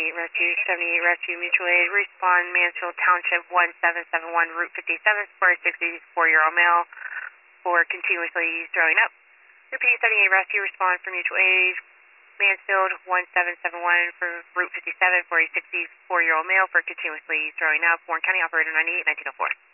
78 Rescue, 78 Rescue Mutual Aid, respond Mansfield Township 1771, Route 57, for a 64-year-old male for continuously throwing up. Repeating 78 Rescue, respond for Mutual Aid, Mansfield 1771 for Route 57 for a 64-year-old male for continuously throwing up. Warren County, Operator 98, 1904.